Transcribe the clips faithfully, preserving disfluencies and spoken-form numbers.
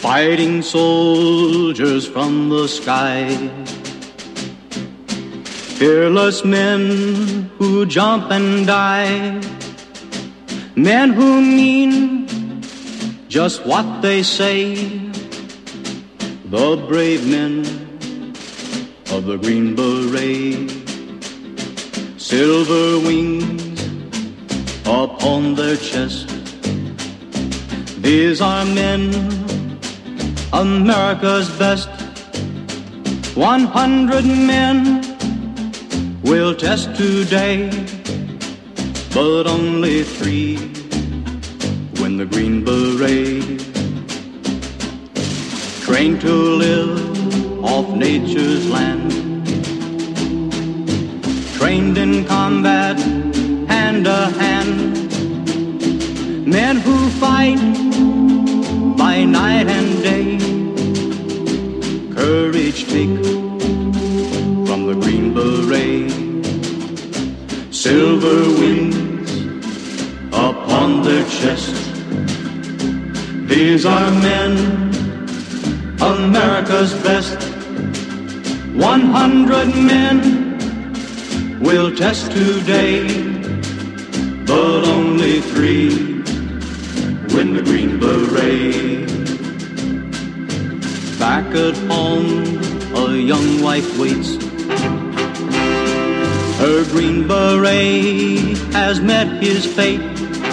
fighting soldiers from the sky, fearless men who jump and die, men who mean just what they say, the brave men of the Green Beret, silver wings upon their chest. These are men, America's best. One hundred men will test today, but only three win the Green Beret. Trained to live off nature's land, trained in combat hand to hand, men who fight by night and day, courage take from the Green Beret, silver wings upon their chest. These are men, America's best. One hundred men will test today, but only three win the Green Beret. Back at home, a young wife waits. Her Green Beret has met his fate.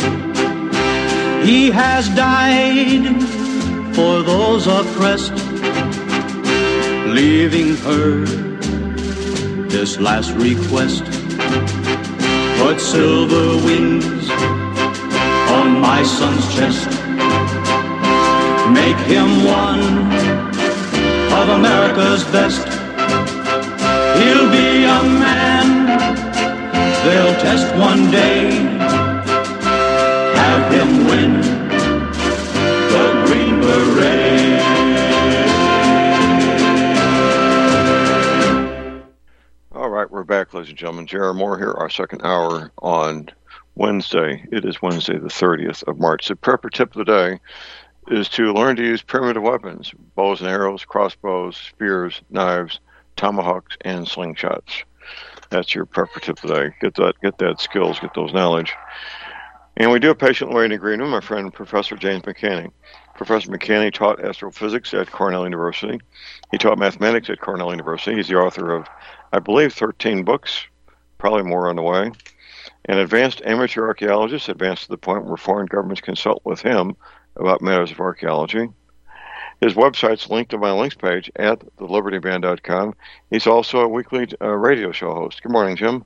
He has died for those oppressed, leaving her this last request. Put silver wings on my son's chest. Make him one of America's best. He'll be a man they'll test one day. Have him win the Green Beret. All right, we're back, ladies and gentlemen. J R. Moore here, our second hour on Wednesday. It is Wednesday, the thirtieth of March. The prepper tip of the day is to learn to use primitive weapons, bows and arrows, crossbows, spears, knives, tomahawks, and slingshots. That's your prepper tip of the day. Get that, get that skills, get those knowledge. And we do have patient waiting agreement, my friend Professor James McCanney. Professor McCanney taught astrophysics at Cornell University. He taught mathematics at Cornell University. He's the author of, I believe, thirteen books, probably more on the way. An advanced amateur archaeologist, advanced to the point where foreign governments consult with him about matters of archaeology. His website's linked to my links page at the liberty band dot com. He's also a weekly uh, radio show host. Good morning, Jim.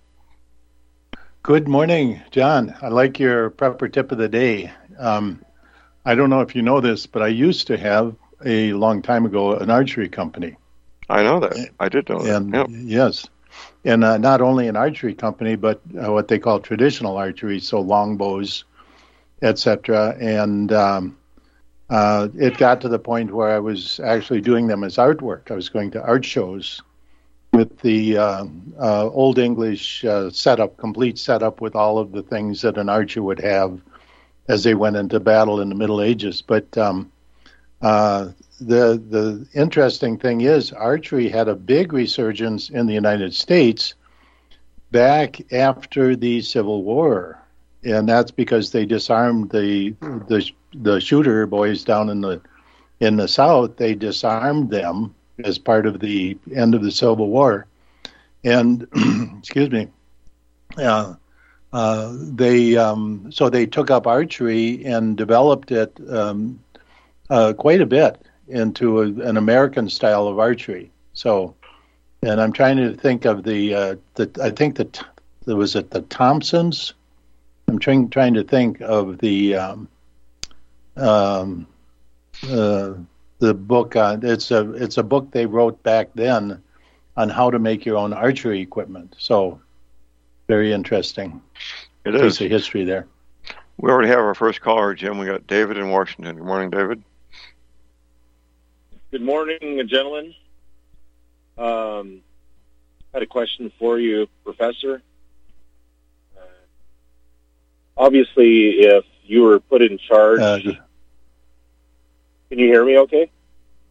Good morning, John. I like your prepper tip of the day. Um, I don't know if you know this, but I used to have a long time ago an archery company. I know that. I did know that. And yep. Yes. And uh, not only an archery company, but uh, what they call traditional archery, so longbows, et cetera. And um, uh, it got to the point where I was actually doing them as artwork. I was going to art shows with the uh, uh, Old English uh, setup, complete setup with all of the things that an archer would have as they went into battle in the Middle Ages. But um, uh, the the interesting thing is archery had a big resurgence in the United States back after the Civil War. And that's because they disarmed the the the shooter boys down in the in the South. They disarmed them as part of the end of the Civil War, and excuse me, uh, uh, they um, so they took up archery and developed it um, uh, quite a bit into a, an American style of archery. So, and I'm trying to think of the uh, the I think that there was it the Thompsons. I'm trying trying to think of the um, um, uh, the book. Uh, it's a it's a book they wrote back then on how to make your own archery equipment. So very interesting. It is. Piece of history there. We already have our first caller, Jim. We got David in Washington. Good morning, David. Good morning, gentlemen. Um, I had a question for you, Professor. Uh, obviously, if you were put in charge... Uh, can you hear me okay?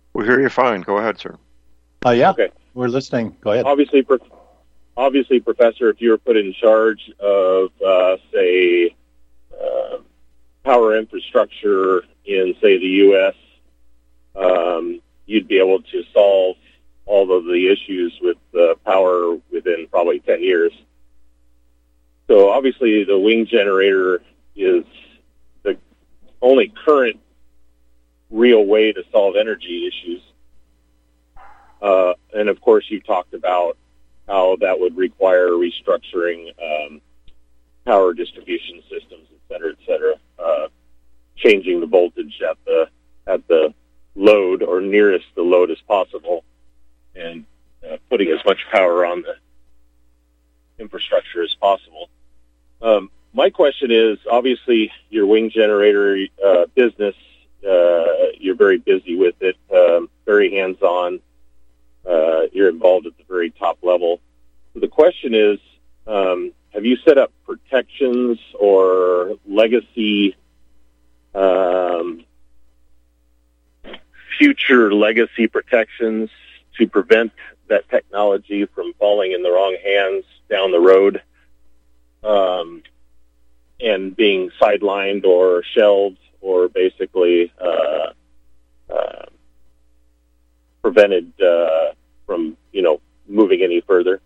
We hear you fine. Go ahead, sir. Uh, yeah, Okay. we're listening. Go ahead. Obviously, prof- obviously, Professor, if you were put in charge of, uh, say, uh, power infrastructure in, say, the U S, um, you'd be able to solve all of the issues with uh, power within probably ten years. So obviously the wing generator is the only current real way to solve energy issues. Uh, and of course you talked about how that would require restructuring um, power distribution systems, et cetera, et cetera, uh, changing the voltage at the at the load or nearest the load as possible, and uh, putting as much power on the infrastructure as possible. Um, my question is, obviously, your wing generator uh, business, uh, you're very busy with it, um, very hands-on. Uh, you're involved at the very top level. So the question is, um, have you set up protections or legacy, um, future legacy protections to prevent that technology from falling in the wrong hands down the road, um, and being sidelined or shelved or basically uh, uh, prevented uh, from, you know, moving any further?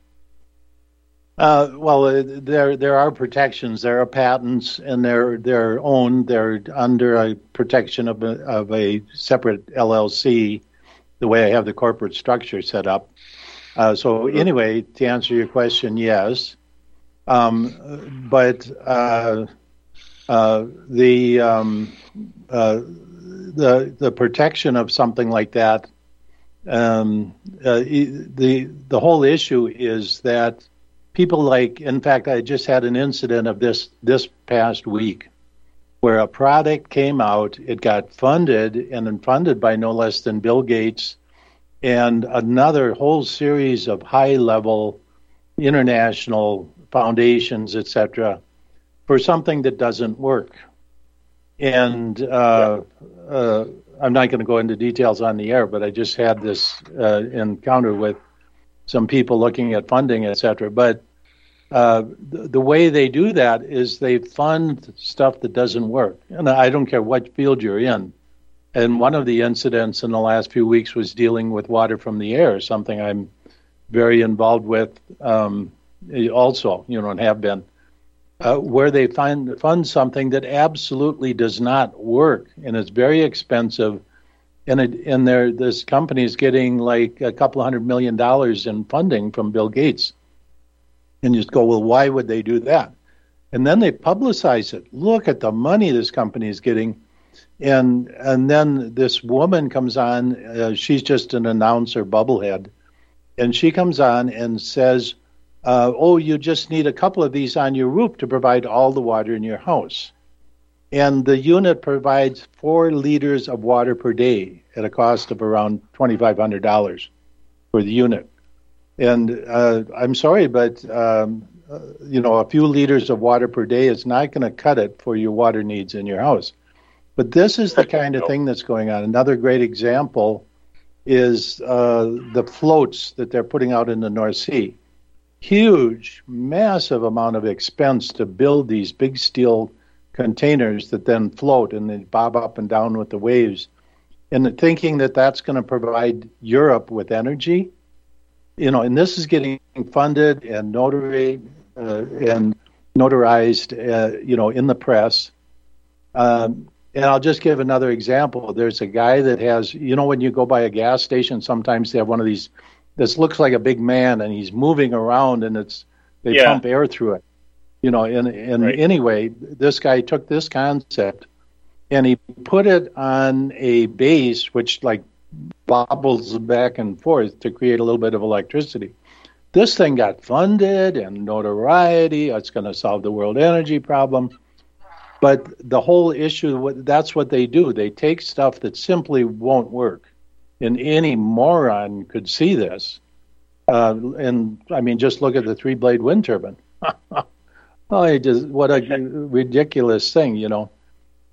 Uh, well, uh, there there are protections. There are patents, and they're they're owned. They're under a protection of a, of a separate L L C, the way I have the corporate structure set up. Uh, so anyway, to answer your question, yes. Um, but uh, uh, the um, uh, the the protection of something like that, um, uh, the the whole issue is that people like, in fact, I just had an incident of this this past week where a product came out, it got funded, and funded by no less than Bill Gates and another whole series of high-level international foundations, et cetera, for something that doesn't work. And uh, uh, I'm not going to go into details on the air, but I just had this uh, encounter with some people looking at funding, et cetera. But uh, the, the way they do that is they fund stuff that doesn't work. And I don't care what field you're in. And one of the incidents in the last few weeks was dealing with water from the air, something I'm very involved with um, also, you know, and have been, uh, where they find fund something that absolutely does not work, and it's very expensive. And it, and there, this company is getting like a couple of hundred million dollars in funding from Bill Gates. And you just go, well, why would they do that? And then they publicize it. Look at the money this company is getting. And and then this woman comes on. Uh, she's just an announcer, bubblehead. And she comes on and says, uh, oh, you just need a couple of these on your roof to provide all the water in your house. And the unit provides four liters of water per day at a cost of around twenty-five hundred dollars for the unit. And uh, I'm sorry, but um, uh, you know, a few liters of water per day is not going to cut it for your water needs in your house. But this is the kind of thing that's going on. Another great example is uh, the floats that they're putting out in the North Sea. Huge, massive amount of expense to build these big steel containers that then float and they bob up and down with the waves. And thinking that that's going to provide Europe with energy, you know, and this is getting funded and notary uh, and notarized, uh, you know, in the press. Um, and I'll just give another example. There's a guy that has, you know, when you go by a gas station, sometimes they have one of these. This looks like a big man, and he's moving around, and it's they Yeah. pump air through it. You know, and, and Right. anyway, this guy took this concept and he put it on a base which like bobbles back and forth to create a little bit of electricity. This thing got funded and notoriety. It's going to solve the world energy problem. But the whole issue, that's what they do. They take stuff that simply won't work. And any moron could see this. Uh, and, I mean, just look at the three-blade wind turbine. Oh, it just, what a ridiculous thing, you know.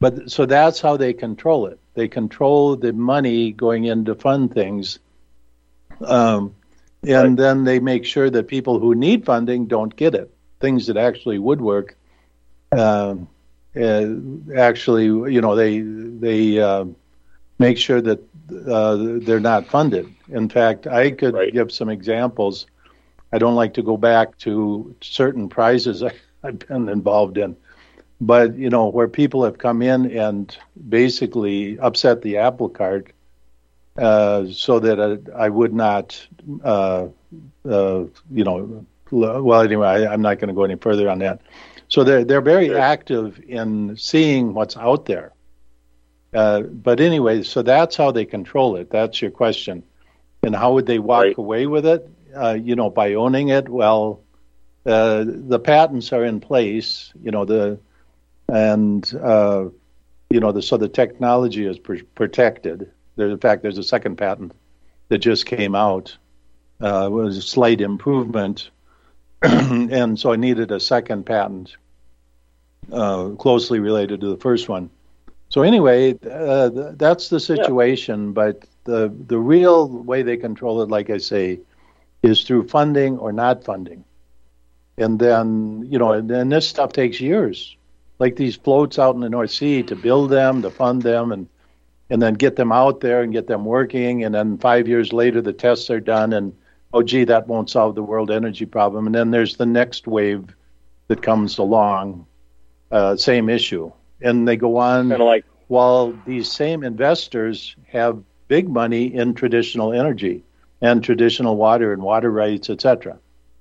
But so that's how they control it. They control the money going in to fund things. Um, and Right. then they make sure that people who need funding don't get it. Things that actually would work, um, uh, actually, you know, they they uh, make sure that uh, they're not funded. In fact, I could Right. give some examples. I don't like to go back to certain prizes I, I've been involved in, but you know, where people have come in and basically upset the apple cart, uh, so that I, I would not, uh, uh, you know, well, anyway, I, I'm not going to go any further on that. So they're they're very Sure. active in seeing what's out there. Uh, but anyway, so that's how they control it. That's your question. And how would they walk Right. away with it? Uh, you know, by owning it. Well, uh, the patents are in place. You know the, and uh, you know the so the technology is pr- protected. There, in fact, there's a second patent that just came out. Uh, it was a slight improvement, and so I needed a second patent uh, closely related to the first one. So anyway, uh, th- that's the situation. But the the real way they control it, like I say, is through funding or not funding. And then, you know, and then this stuff takes years. Like these floats out in the North Sea, to build them, to fund them, and and then get them out there and get them working. And then five years later, the tests are done, and oh, gee, that won't solve the world energy problem. And then there's the next wave that comes along, uh, same issue. And they go on Kind of like while these same investors have big money in traditional energy and traditional water and water rights, et cetera.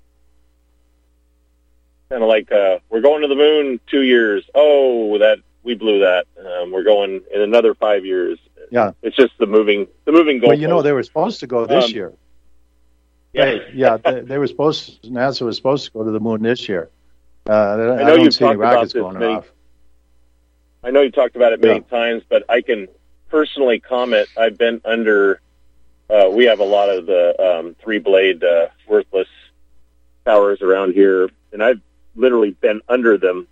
kind of like uh, we're going to the moon two years. Oh, that we blew that. Um, we're going in another five years. Yeah. It's just the moving the moving goalpost. Well, you know, they were supposed to go this Um, year. yeah. Right. Yeah, they, they were supposed. NASA was supposed to go to the moon this year. Uh, I, know I don't you've see any talked about rockets this going many- off. I know you talked about it many Yeah. times, but I can personally comment. I've been under. Uh, we have a lot of the um, three blade uh, worthless towers around here, and I've literally been under them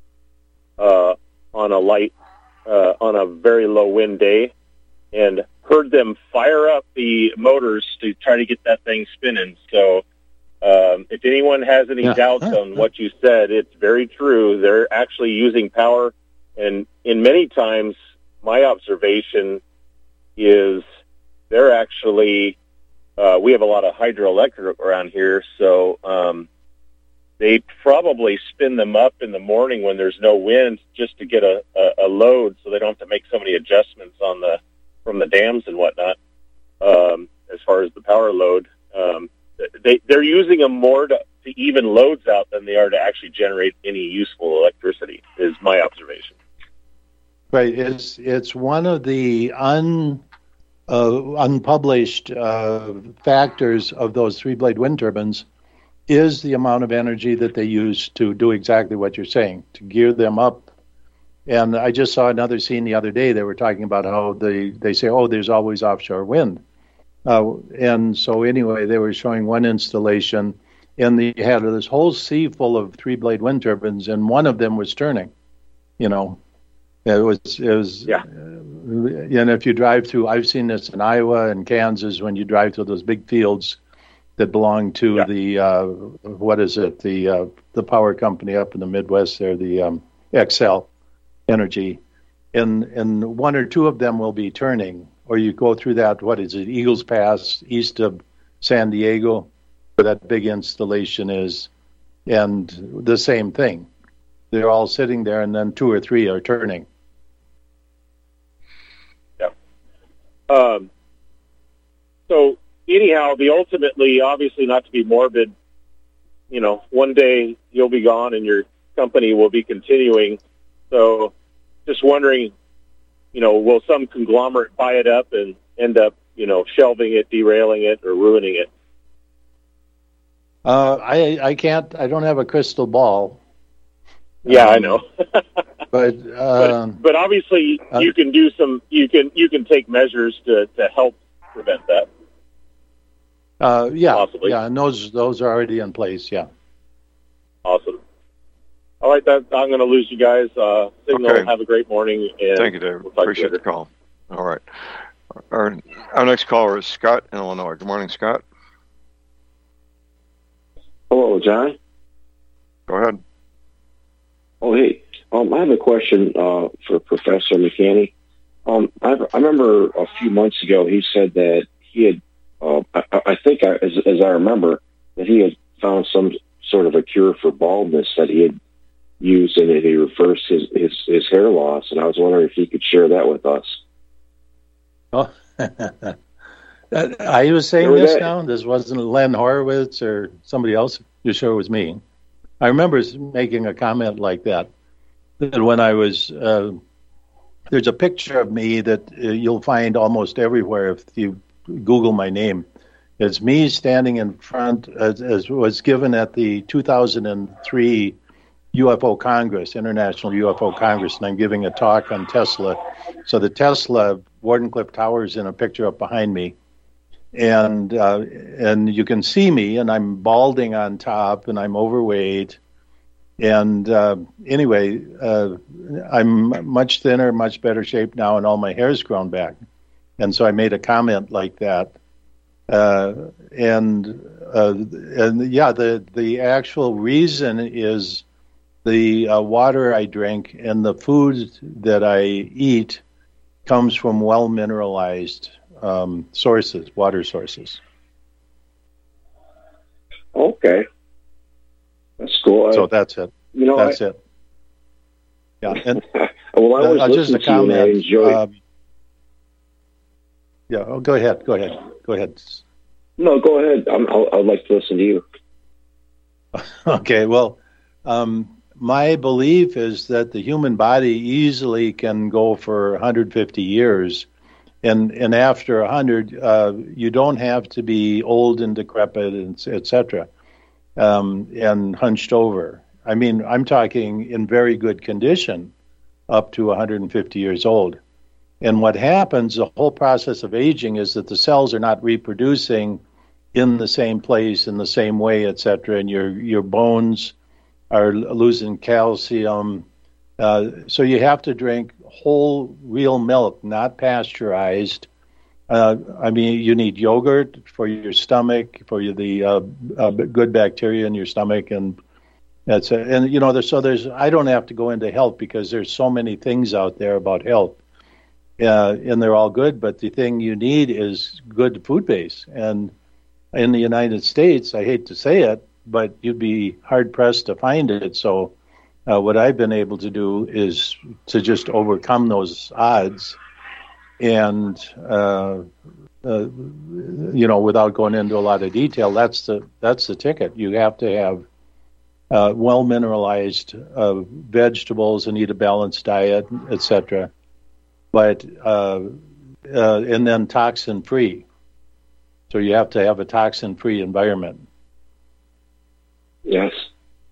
uh, on a light, uh, on a very low wind day, and heard them fire up the motors to try to get that thing spinning. So, um, if anyone has any Yeah. doubts on what you said, it's very true. They're actually using power, and in many times, my observation is they're actually. Uh, we have a lot of hydroelectric around here, so um, they probably spin them up in the morning when there's no wind, just to get a, a, a load, so they don't have to make so many adjustments on the from the dams and whatnot. Um, as far as the power load, um, they they're using them more to, to even loads out than they are to actually generate any useful electricity. Is my observation. Right. It's it's one of the un uh, unpublished uh, factors of those three blade wind turbines is the amount of energy that they use to do exactly what you're saying, to gear them up. And I just saw another scene the other day. They were talking about how they, they say, oh, there's always offshore wind. Uh, and so anyway, they were showing one installation, and they had this whole sea full of three-blade wind turbines, and one of them was turning. You know, it was, it was, Yeah. uh, and if you drive through, I've seen this in Iowa and Kansas, when you drive through those big fields that belong to Yeah. the, uh, what is it, the uh, the power company up in the Midwest there, the um, Xcel Energy, and and one or two of them will be turning, or you go through that, what is it, Eagles Pass, east of San Diego, where that big installation is, and the same thing. They're all sitting there, and then two or three are turning. Yeah. Um, so anyhow, the ultimately, obviously not to be morbid, you know, one day you'll be gone and your company will be continuing. So just wondering, you know, will some conglomerate buy it up and end up, you know, shelving it, derailing it, or ruining it? Uh, I I can't. I don't have a crystal ball. Yeah, I Um, know. But, but, um, but obviously uh, you can do some, you can, you can take measures to, to help prevent that. uh, yeah, Possibly. yeah, and those those are already in place. Yeah. Awesome. All right, that, I'm going to lose you guys. Uh, signal. Okay. Have a great morning. And Thank you, David. We'll talk Appreciate the later. call. All right. Our, our next caller is Scott in Illinois. Good morning, Scott. Hello, John. Go ahead. Oh, hey. Um, I have a question uh, for Professor McCanney. Um, I, I remember a few months ago he said that he had, uh, I, I think, I, as, as I remember, that he had found some sort of a cure for baldness that he had used, and that he reversed his, his, his hair loss. And I was wondering if he could share that with us. Oh, I was saying Remember this that? now. This wasn't Len Horowitz or somebody else. You're sure it was me? I remember making a comment like that. That when I was, uh, there's a picture of me that uh, you'll find almost everywhere if you Google my name. It's me standing in front, as, as was given at the two thousand three U F O Congress, International U F O Congress, and I'm giving a talk on Tesla. So the Tesla Wardenclyffe Tower is in a picture up behind me, and uh, and you can see me, and I'm balding on top, and I'm overweight. And uh, anyway, uh, I'm much thinner, much better shape now, and all my hair's grown back. And so I made a comment like that. Uh, and uh, and yeah, the the actual reason is the uh, water I drink and the food that I eat comes from well mineralized um, sources, water sources. Okay. That's cool. So I, that's it. you know, That's I, it. Yeah. And well, I was uh, just a listening to you and I comment. enjoyed. Um, yeah. Oh, go ahead. Go ahead. Go ahead. No, go ahead. I'm, I'll, I'd like to listen to you. Okay. Well, um, my belief is that the human body easily can go for one hundred fifty years. And and after one hundred, uh, you don't have to be old and decrepit, and et cetera, um, and hunched over. I mean, I'm talking in very good condition up to one hundred fifty years old. And what happens, the whole process of aging, is that the cells are not reproducing in the same place, in the same way, et cetera, and your, your bones are losing calcium. Uh, so you have to drink whole, real milk, not pasteurized. Uh, I mean, you need yogurt for your stomach, for your, the uh, uh, good bacteria in your stomach, and that's a, and you know, there's, so there's. I don't have to go into health because there's so many things out there about health, uh, and they're all good. But the thing you need is good food base, and in the United States, I hate to say it, but you'd be hard pressed to find it. So, uh, what I've been able to do is to just overcome those odds, and uh, uh, you know, without going into a lot of detail, that's the that's the ticket. You have to have uh, well mineralized uh, vegetables and eat a balanced diet, et cetera. But uh, uh, and then toxin free. So you have to have a toxin free environment. Yes.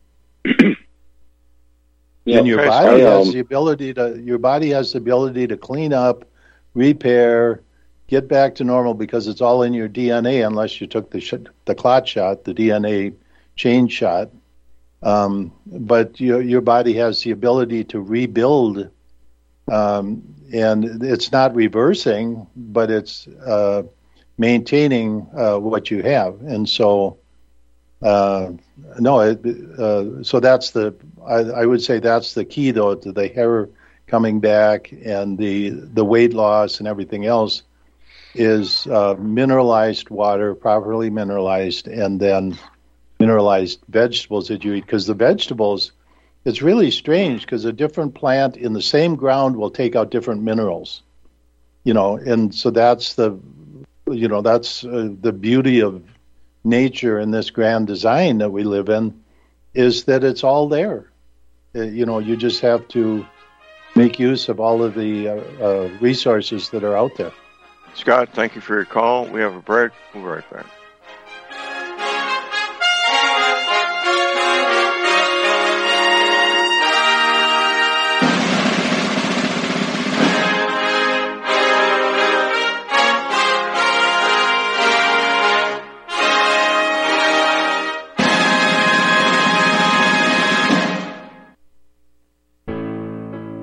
And your okay, body so, has um, the ability to your body has the ability to clean up, repair, get back to normal because it's all in your D N A unless you took the sh- the clot shot, the D N A change shot. Um, but your your body has the ability to rebuild, um, and it's not reversing, but it's uh, maintaining uh, what you have. And so, uh, no, it, uh, so that's the I, I would say that's the key though to the hair coming back and the the weight loss and everything else is uh, mineralized water, properly mineralized, and then mineralized vegetables that you eat. Because the vegetables, it's really strange because a different plant in the same ground will take out different minerals, you know, and so that's the, you know, that's uh, the beauty of nature in this grand design that we live in, is that it's all there. Uh, you know, you just have to make use of all of the uh, uh, resources that are out there. Scott, thank you for your call. We have a break. We'll be right back.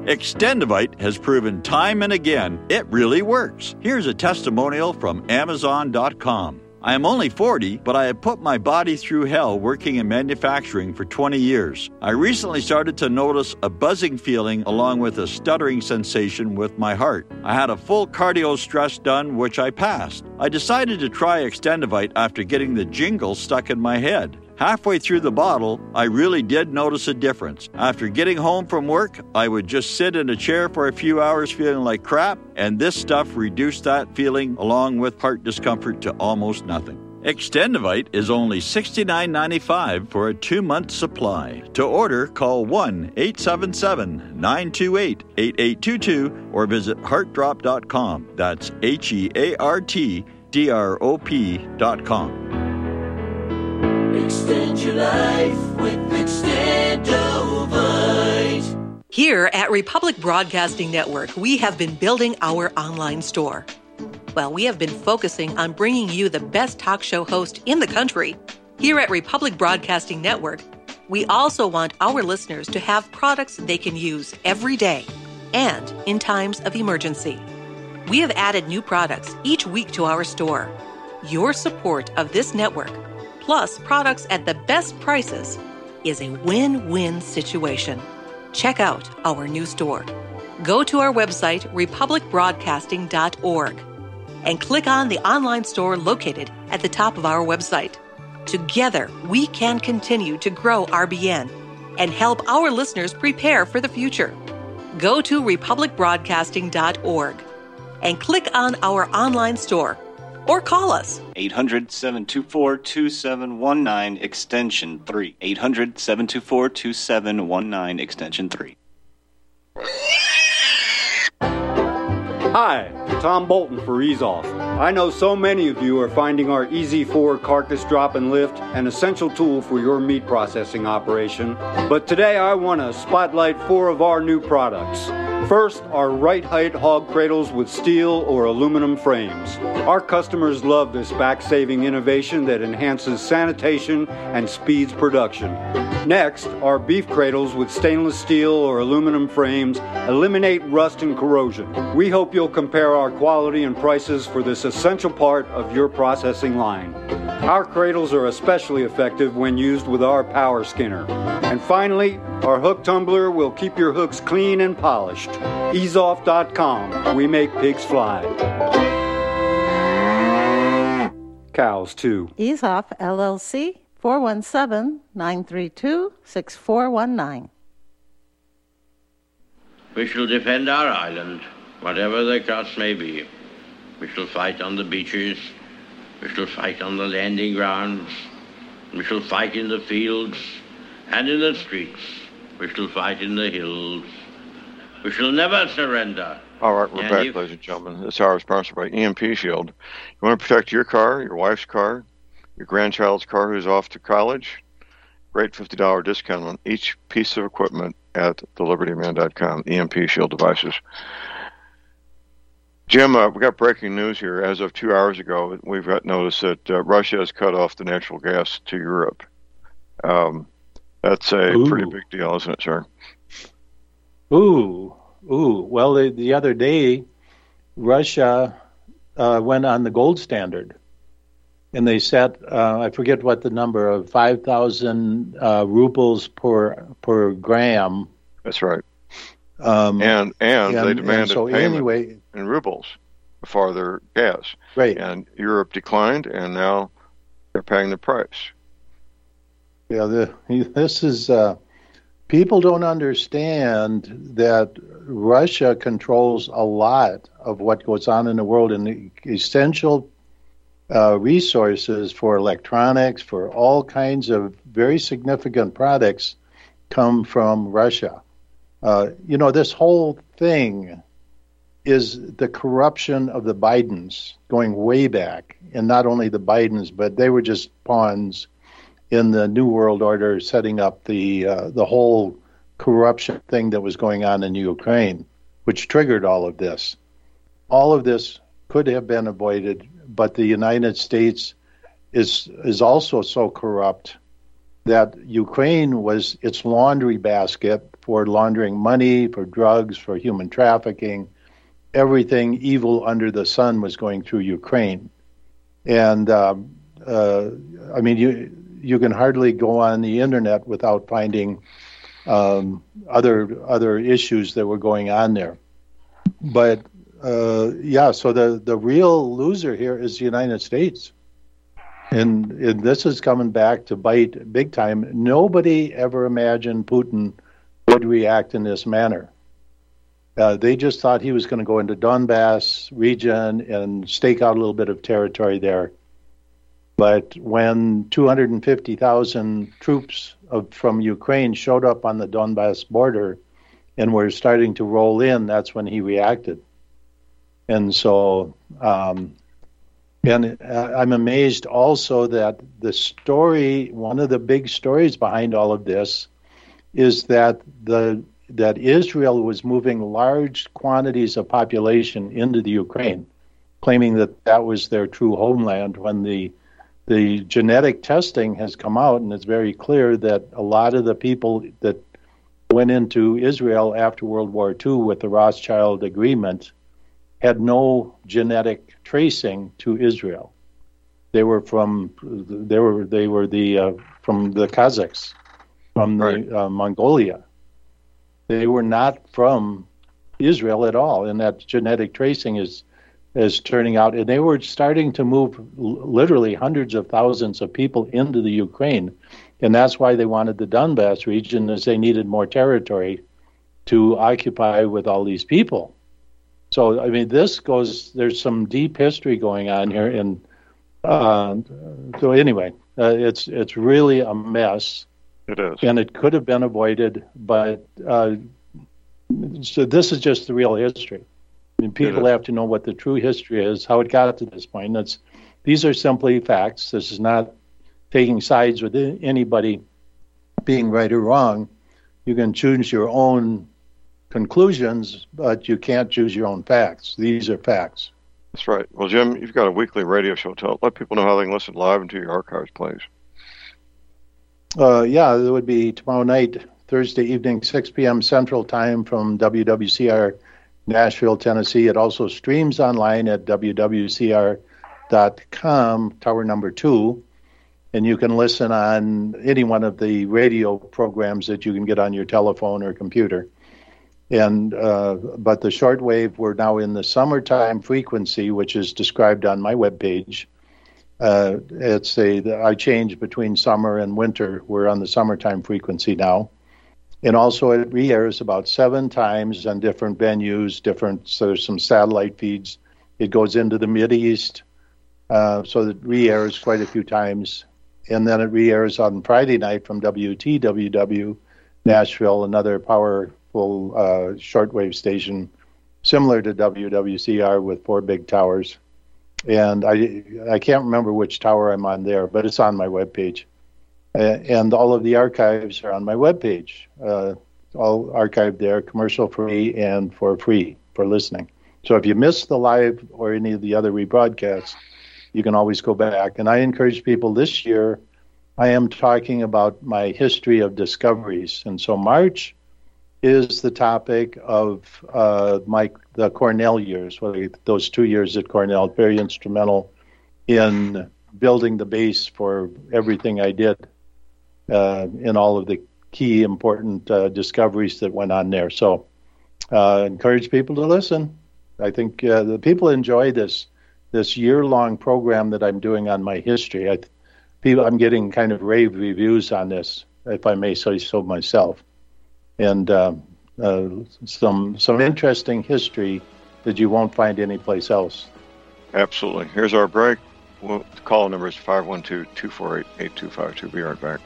Extendivite has proven time and again it really works. Here's a testimonial from Amazon dot com. I am only forty, but I have put my body through hell working in manufacturing for twenty years. I recently started to notice a buzzing feeling along with a stuttering sensation with my heart. I had a full cardio stress done, which I passed. I decided to try Extendivite after getting the jingle stuck in my head. Halfway through the bottle, I really did notice a difference. After getting home from work, I would just sit in a chair for a few hours feeling like crap, and this stuff reduced that feeling along with heart discomfort to almost nothing. Extendivite is only sixty-nine ninety-five for a two-month supply. To order, call one eight seven seven, nine two eight, eight eight two two or visit heart drop dot com. That's H E A R T D R O P dot com. Extend your life with Extendivite. Here at Republic Broadcasting Network, we have been building our online store. Well, we have been focusing on bringing you the best talk show host in the country. Here at Republic Broadcasting Network, we also want our listeners to have products they can use every day and in times of emergency. We have added new products each week to our store. Your support of this network, plus products at the best prices, is a win-win situation. Check out our new store. Go to our website, republic broadcasting dot org, and click on the online store located at the top of our website. Together, we can continue to grow R B N and help our listeners prepare for the future. Go to republic broadcasting dot org and click on our online store or call us. eight hundred, seven two four, two seven one nine, extension three. eight hundred, seven two four, two seven one nine, extension three. Hi, Tom Bolton for EaseOff. I know so many of you are finding our E Z four carcass drop and lift an essential tool for your meat processing operation. But today I want to spotlight four of our new products. First, our right height hog cradles with steel or aluminum frames. Our customers love this back-saving innovation that enhances sanitation and speeds production. Next, our beef cradles with stainless steel or aluminum frames eliminate rust and corrosion. We hope you'll compare our quality and prices for this essential part of your processing line. Our cradles are especially effective when used with our power skinner. And finally, our hook tumbler will keep your hooks clean and polished. ease off dot com. We make pigs fly. Cows, too. EaseOff, L L C, four one seven, nine three two, six four one nine. We shall defend our island, whatever the cost may be. We shall fight on the beaches. We shall fight on the landing grounds. We shall fight in the fields and in the streets. We shall fight in the hills. We shall never surrender. All right, we're and back, if... ladies and gentlemen. This hour is sponsored by E M P Shield. You want to protect your car, your wife's car, your grandchild's car who's off to college? Great fifty dollars discount on each piece of equipment at the liberty man dot com, E M P Shield devices. Jim, uh, we got breaking news here. As of two hours ago, we've got notice that uh, Russia has cut off the natural gas to Europe. Um, that's a Ooh. pretty big deal, isn't it, sir? Ooh, ooh. Well, the, the other day, Russia uh, went on the gold standard, and they set, uh, I forget what the number of, five thousand uh, rubles per per gram. That's right. Um, and, and and they demanded and so payment anyway, in rubles for their gas. Right. And Europe declined, and now they're paying the price. Yeah, the, this is, uh, people don't understand that Russia controls a lot of what goes on in the world, and the essential uh, resources for electronics, for all kinds of very significant products come from Russia. Uh, you know, this whole thing is the corruption of the Bidens going way back, and not only the Bidens, but they were just pawns in the New World Order, setting up the uh, the whole corruption thing that was going on in Ukraine, which triggered all of this. All of this could have been avoided, but the United States is is also so corrupt that Ukraine was its laundry basket for laundering money, for drugs, for human trafficking. Everything evil under the sun was going through Ukraine. And, um, uh, I mean, you you can hardly go on the internet without finding um, other other issues that were going on there. But, uh, yeah, so the, the real loser here is the United States. And, and this is coming back to bite big time. Nobody ever imagined Putin would react in this manner. Uh, they just thought he was going to go into Donbass region and stake out a little bit of territory there. But when two hundred fifty thousand troops of, from Ukraine showed up on the Donbass border and were starting to roll in, that's when he reacted. And so, um, and I'm amazed also that the story, one of the big stories behind all of this, is that the that Israel was moving large quantities of population into the Ukraine, claiming that that was their true homeland, when the the genetic testing has come out, and it's very clear that a lot of the people that went into Israel after World War Two with the Rothschild Agreement had no genetic tracing to Israel. They were from they were they were the uh, from the Kazakhs, from the right. uh, Mongolia. They were not from Israel at all, and that genetic tracing is is turning out. And they were starting to move literally hundreds of thousands of people into the Ukraine, and that's why they wanted the Donbass region, as they needed more territory to occupy with all these people. So, I mean, this goes, there's some deep history going on here. And uh, so anyway, uh, it's it's really a mess. It is. And it could have been avoided, but uh, so this is just the real history. I mean, people have to know what the true history is, how it got to this point. That's, these are simply facts. This is not taking sides with anybody being right or wrong. You can choose your own conclusions, but you can't choose your own facts. These are facts. That's right. Well, Jim, you've got a weekly radio show. Tell, let people know how they can listen live into your archives, please. Uh, yeah, it would be tomorrow night, Thursday evening, six p.m. Central Time from W W C R Nashville, Tennessee. It also streams online at W W C R dot com, tower number two. And you can listen on any one of the radio programs that you can get on your telephone or computer. And uh, but the shortwave, we're now in the summertime frequency, which is described on my webpage. Uh, it's a I change between summer and winter. We're on the summertime frequency now, and also it re-airs about seven times on different venues. Different so there's some satellite feeds. It goes into the Mideast, uh, so it re-airs quite a few times, and then it re-airs on Friday night from W T W W Nashville, another powerful uh, shortwave station similar to W W C R with four big towers. And I I can't remember which tower I'm on there, but it's on my webpage. Uh, and all of the archives are on my webpage, uh, all archived there, commercial free and for free for listening. So if you missed the live or any of the other rebroadcasts, you can always go back. And I encourage people this year, I am talking about my history of discoveries. And so March is the topic of uh, my the Cornell years, those two years at Cornell, very instrumental in building the base for everything I did uh, in all of the key important uh, discoveries that went on there. So uh, encourage people to listen. I think uh, the people enjoy this this year-long program that I'm doing on my history. I, people, I'm getting kind of rave reviews on this, if I may say so myself. And uh, uh, some some interesting history that you won't find anyplace else. Absolutely. Here's our break. Well, the call number is five one two, two four eight, eight two five two. Be right back.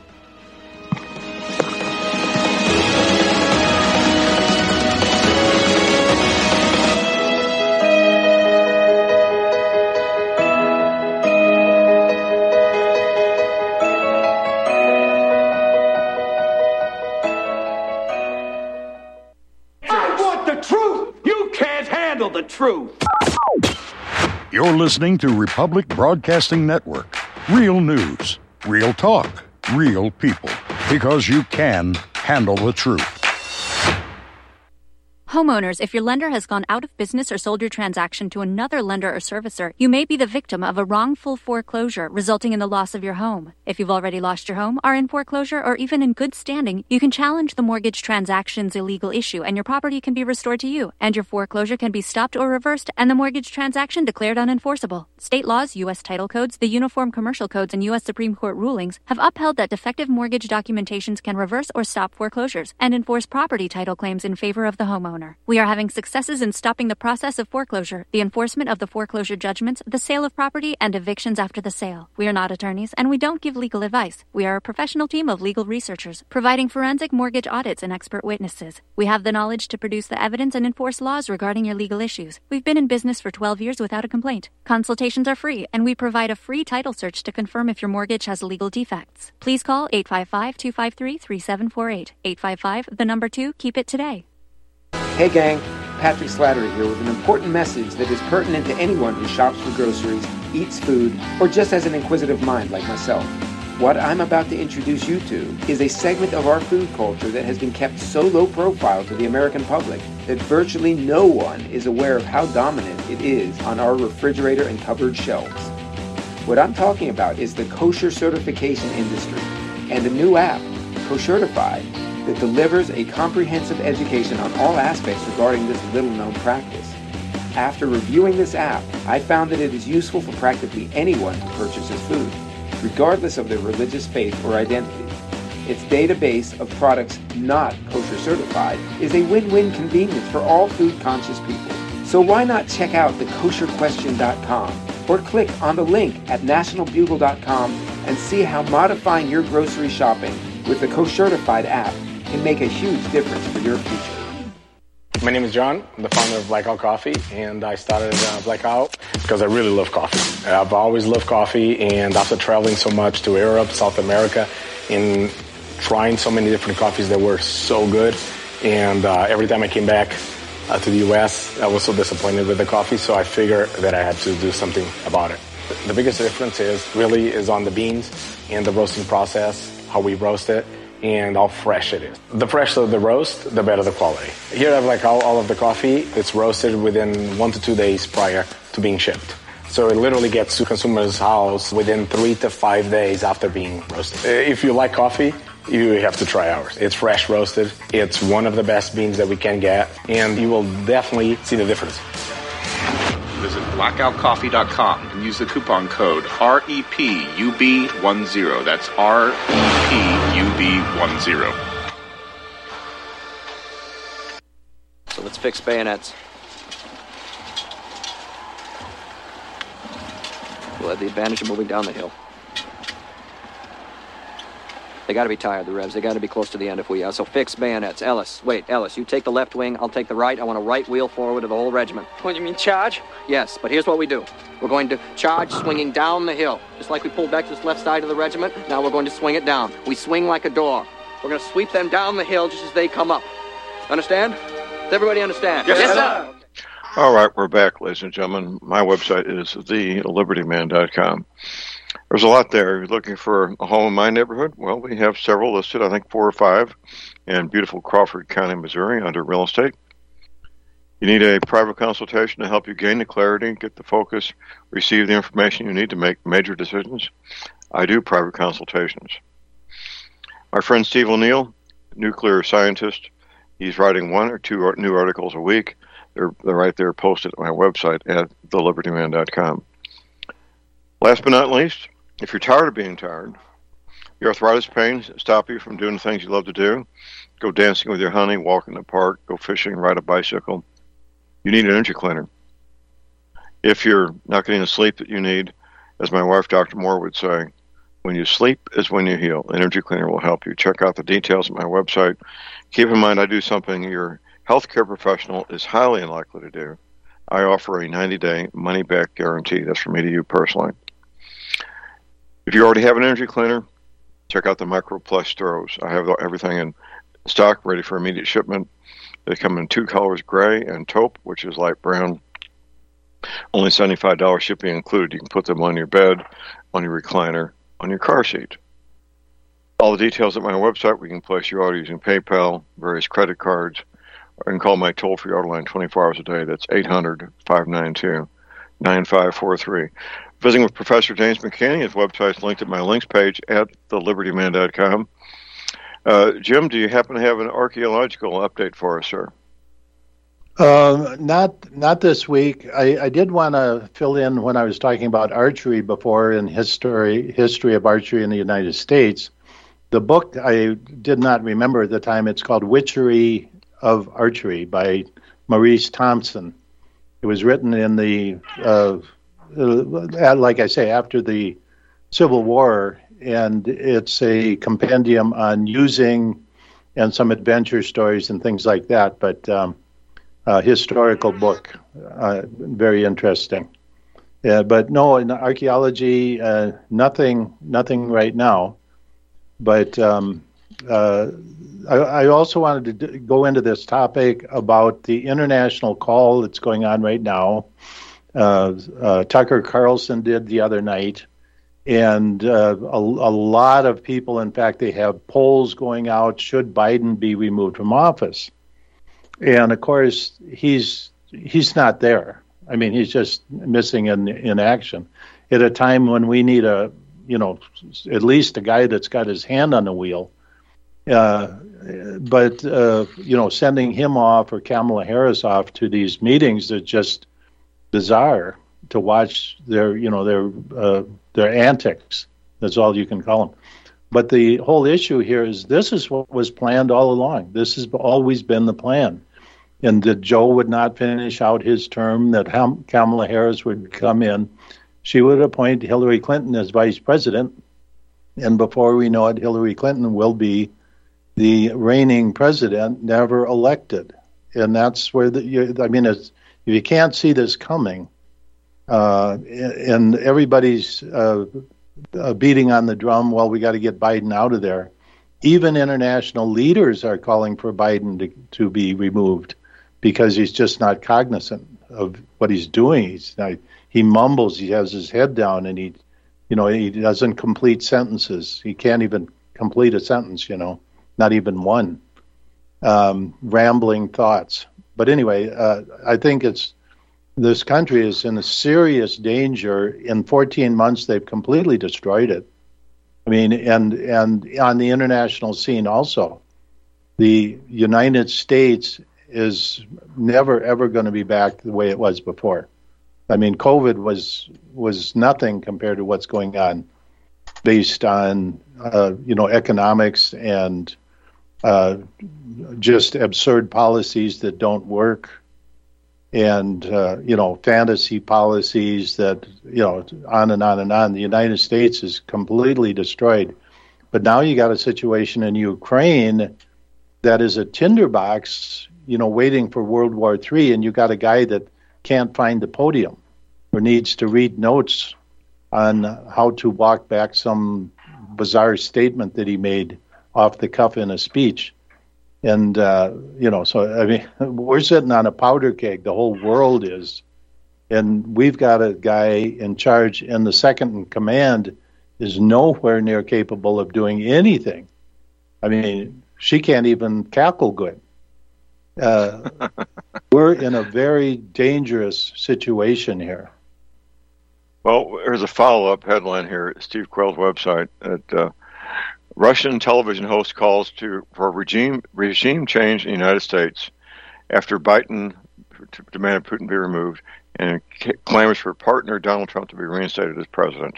The truth. You're listening to Republic Broadcasting Network. Real news, real talk, real people. Because you can handle the truth. Homeowners, if your lender has gone out of business or sold your transaction to another lender or servicer, you may be the victim of a wrongful foreclosure, resulting in the loss of your home. If you've already lost your home, are in foreclosure, or even in good standing, you can challenge the mortgage transaction's illegal issue, and your property can be restored to you, and your foreclosure can be stopped or reversed, and the mortgage transaction declared unenforceable. State laws, U S title codes, the Uniform Commercial Codes, and U S Supreme Court rulings have upheld that defective mortgage documentations can reverse or stop foreclosures and enforce property title claims in favor of the homeowner. We are having successes in stopping the process of foreclosure, the enforcement of the foreclosure judgments, the sale of property, and evictions after the sale. We are not attorneys, and we don't give legal advice. We are a professional team of legal researchers, providing forensic mortgage audits and expert witnesses. We have the knowledge to produce the evidence and enforce laws regarding your legal issues. We've been in business for twelve years without a complaint. Consultations are free, and we provide a free title search to confirm if your mortgage has legal defects. Please call eight five five, two five three, three seven four eight. eight five five, the number two, keep it today. Hey gang, Patrick Slattery here with an important message that is pertinent to anyone who shops for groceries, eats food, or just has an inquisitive mind like myself. What I'm about to introduce you to is a segment of our food culture that has been kept so low profile to the American public that virtually no one is aware of how dominant it is on our refrigerator and cupboard shelves. What I'm talking about is the kosher certification industry and a new app, Koshertified, that delivers a comprehensive education on all aspects regarding this little-known practice. After reviewing this app, I found that it is useful for practically anyone who purchases food, regardless of their religious faith or identity. Its database of products not kosher certified is a win-win convenience for all food-conscious people. So why not check out the kosher question dot com or click on the link at national bugle dot com and see how modifying your grocery shopping with the Koshertified app can make a huge difference for your future. My name is John. I'm the founder of Blackout Coffee, and I started uh, Blackout because I really love coffee. I've always loved coffee, and after traveling so much to Europe, South America, and trying so many different coffees that were so good, and uh, every time I came back uh, to the U S, I was so disappointed with the coffee, so I figured that I had to do something about it. The biggest difference is really is on the beans and the roasting process, how we roast it, and how fresh it is. The fresher the roast, the better the quality. Here I have like all, all of the coffee. It's roasted within one to two days prior to being shipped. So it literally gets to consumer's house within three to five days after being roasted. If you like coffee, you have to try ours. It's fresh roasted. It's one of the best beans that we can get, and you will definitely see the difference. Visit blackout coffee dot com and use the coupon code R E P U B ten. That's R E P U B ten. So let's fix bayonets. We'll have the advantage of moving down the hill. They got to be tired, the revs. They got to be close to the end if we are. So fix bayonets. Ellis, wait, Ellis, you take the left wing. I'll take the right. I want a right wheel forward of the whole regiment. What, you mean charge? Yes, but here's what we do. We're going to charge swinging down the hill. Just like we pulled back this left side of the regiment, now we're going to swing it down. We swing like a door. We're going to sweep them down the hill just as they come up. Understand? Does everybody understand? Yes, yes sir. All right, we're back, ladies and gentlemen. My website is the liberty man dot com. There's a lot there. If you're looking for a home in my neighborhood, well, we have several listed, I think four or five, in beautiful Crawford County, Missouri, under real estate. You need a private consultation to help you gain the clarity, get the focus, receive the information you need to make major decisions. I do private consultations. My friend Steve O'Neill, nuclear scientist, he's writing one or two new articles a week. They're, they're right there posted on my website at the liberty man dot com. Last but not least, if you're tired of being tired, your arthritis pains stop you from doing the things you love to do, go dancing with your honey, walk in the park, go fishing, ride a bicycle, you need an energy cleaner. If you're not getting the sleep that you need, as my wife, Doctor Moore, would say, when you sleep is when you heal. Energy cleaner will help you. Check out the details at my website. Keep in mind, I do something your healthcare professional is highly unlikely to do. I offer a ninety-day money-back guarantee. That's from me to you personally. If you already have an energy cleaner, check out the Micro Plus Throws. I have everything in stock, ready for immediate shipment. They come in two colors, gray and taupe, which is light brown. Only seventy-five dollars shipping included. You can put them on your bed, on your recliner, on your car seat. All the details at my website. We can place your order using PayPal, various credit cards, and call my toll-free auto line twenty-four hours a day. That's eight hundred, five nine two, nine five four three. Visiting with Professor James McCanney, his website's linked at my links page at the liberty man dot com. Uh, Jim, do you happen to have an archaeological update for us, sir? Uh, not not this week. I, I did want to fill in when I was talking about archery before in history history of archery in the United States. The book I did not remember at the time. It's called Witchery of Archery by Maurice Thompson. It was written in the, uh, uh, like I say, after the Civil War, and it's a compendium on using and some adventure stories and things like that, but um, a historical book, uh, very interesting. Yeah, but no, in archaeology, uh, nothing, nothing right now. But um, uh, I, I also wanted to d- go into this topic about the international call that's going on right now. Uh, uh, Tucker Carlson did the other night, and uh, a, a lot of people, in fact, they have polls going out, should Biden be removed from office? And, of course, he's he's not there. I mean, he's just missing in, in action at a time when we need a you know, at least a guy that's got his hand on the wheel. Uh, but, uh, you know, sending him off or Kamala Harris off to these meetings is just bizarre to watch their, you know, their, uh, their antics. That's all you can call them. But the whole issue here is this is what was planned all along. This has always been the plan. And that Joe would not finish out his term, that Ham- Kamala Harris would come in. She would appoint Hillary Clinton as vice president, and before we know it, Hillary Clinton will be the reigning president, never elected. And that's where the, you, I mean, it's, if you can't see this coming, uh, and everybody's uh, uh, beating on the drum, well, we got to get Biden out of there. Even international leaders are calling for Biden to, to be removed because he's just not cognizant of what he's doing. He's not. He mumbles, he has his head down, and he, you know, he doesn't complete sentences. He can't even complete a sentence, you know, not even one. Um, rambling thoughts. But anyway, uh, I think it's, this country is in a serious danger. In fourteen months, they've completely destroyed it. I mean, and, and on the international scene also, the United States is never, ever going to be back the way it was before. I mean, COVID was was nothing compared to what's going on, based on uh, you know economics and uh, just absurd policies that don't work, and uh, you know fantasy policies that you know on and on and on. The United States is completely destroyed, but now you got a situation in Ukraine that is a tinderbox, you know, waiting for World War Three, and you got a guy that can't find the podium or needs to read notes on how to walk back some bizarre statement that he made off the cuff in a speech. And, uh, you know, so, I mean, we're sitting on a powder keg. The whole world is. And we've got a guy in charge, and the second in command is nowhere near capable of doing anything. I mean, she can't even cackle good. Uh, we're in a very dangerous situation here. Well, there's a follow-up headline here at Steve Quayle's website. That uh, Russian television host calls to for regime regime change in the United States after Biden demanded Putin be removed, and claims for partner Donald Trump to be reinstated as president.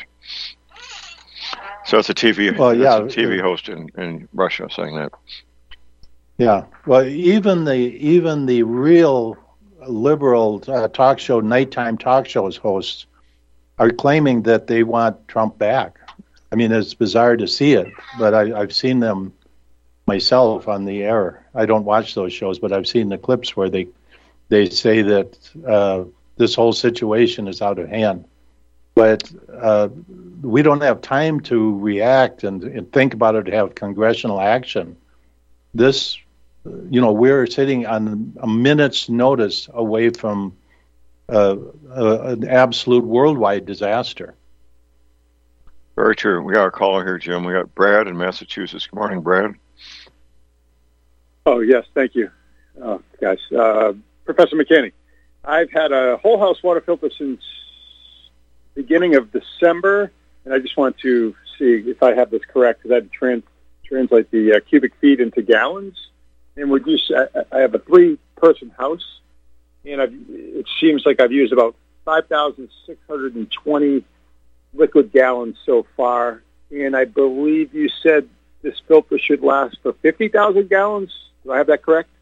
So it's a T V, well, yeah, a T V host in, in Russia saying that. Yeah, well, even the even the real liberal uh, talk show, nighttime talk shows hosts are claiming that they want Trump back. I mean, it's bizarre to see it, but I, I've seen them myself on the air. I don't watch those shows, but I've seen the clips where they they say that uh, this whole situation is out of hand. But uh, we don't have time to react and, and think about it, to have congressional action. This, you know, we're sitting on a minute's notice away from uh, uh, an absolute worldwide disaster. Very true. We got a caller here, Jim. We got Brad in Massachusetts. Good morning, Brad. Oh, yes, thank you. Uh, guys. Uh, Professor McKinney, I've had a whole house water filter since beginning of December, and I just want to see if I have this correct, because I had to trans- translate the uh, cubic feet into gallons. And would you say, I have a three-person house, and I've, it seems like I've used about five thousand six hundred twenty liquid gallons so far, and I believe you said this filter should last for fifty thousand gallons. Do I have that correct?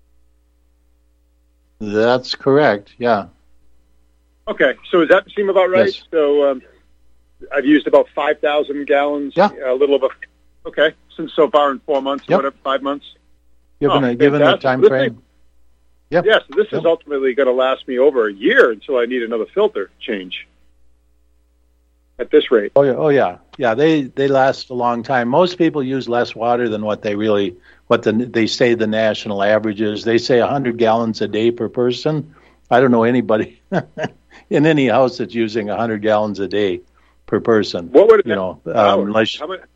That's correct, yeah. Okay, so does that seem about right? Yes. So um, I've used about five thousand gallons, yeah. a little over, okay, since so far in four months, yep. or whatever, five months? Given, oh, a, given the time frame. Yeah, yeah, so this yep. is ultimately going to last me over a year until I need another filter change at this rate. Oh, yeah, oh, yeah. Yeah, they, they last a long time. Most people use less water than what they really, what the, they say the national average is. They say one hundred gallons a day per person. I don't know anybody in any house that's using one hundred gallons a day per person. What would it you know? Um, unless, how, many,